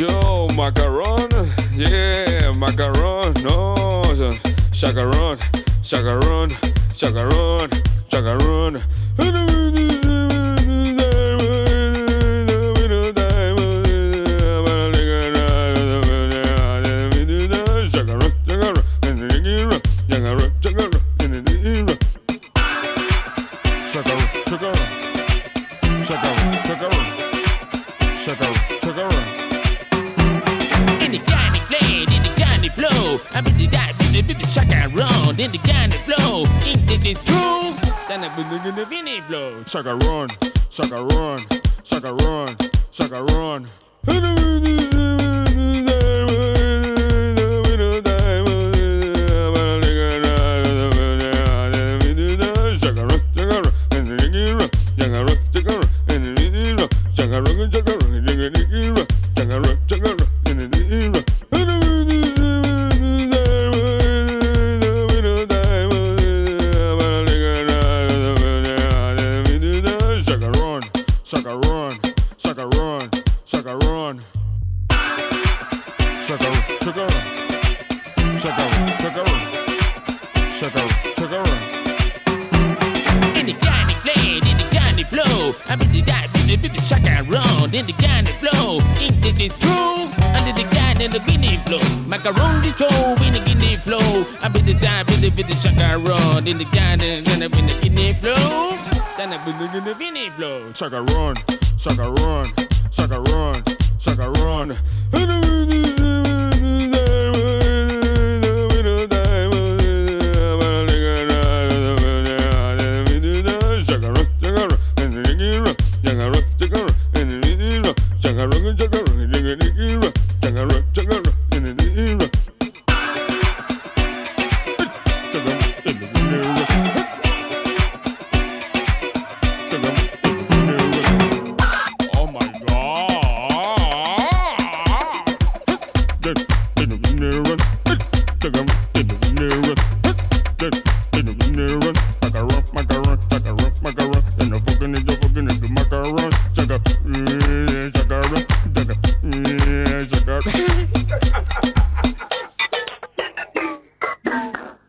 Yo, macaron, yeah, macaron, no, chacarón, chacarón, chacarón, chacarón. In the kind of play, in the kind of flow, I be the guy, be the chacarón. In the kind of flow, in this room, then I be the vinny flow. Chacarón, chacarón, chacarón, chacarón. Chacarón, chacarón, chacarón. Chacarón, chacarón, chacarón, chacarón, chacarón, chacarón. In the kind of play, in the kind of flow, I be the guy, be the chacarón. In the kind of flow, in this room, under the kind of the vinny flow. Macaron the toe, in the guinea flow. I be the guy, be the chacarón. In the kind of the guinea flow. Then I be the vinny flow. Chacarón, chacarón, chacarón, chacarón.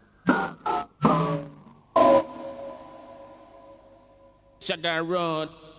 Chacarón.